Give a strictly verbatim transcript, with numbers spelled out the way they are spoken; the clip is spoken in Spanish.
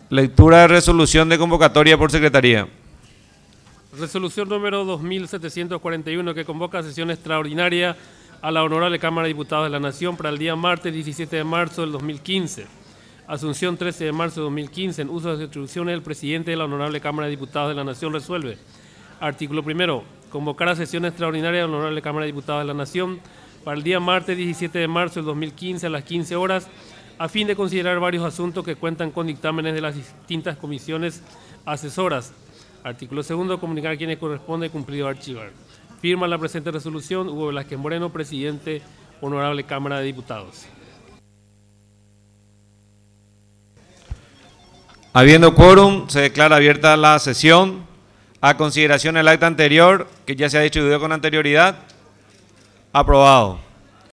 Lectura de resolución de convocatoria por secretaría. Resolución número dos mil setecientos cuarenta y uno que convoca sesión extraordinaria a la Honorable Cámara de Diputados de la Nación para el día martes diecisiete de marzo del dos mil quince. Asunción trece de marzo de dos mil quince. En uso de las atribuciones, el presidente de la Honorable Cámara de Diputados de la Nación resuelve. Artículo primero. Convocar a sesión extraordinaria de la Honorable Cámara de Diputados de la Nación para el día martes diecisiete de marzo del dos mil quince a las quince horas a fin de considerar varios asuntos que cuentan con dictámenes de las distintas comisiones asesoras. Artículo segundo. Comunicar a quienes corresponde cumplido archivar. Firma la presente resolución Hugo Velázquez Moreno, presidente, Honorable Cámara de Diputados. Habiendo quórum, se declara abierta la sesión. A consideración el acta anterior, que ya se ha distribuido con anterioridad. Aprobado.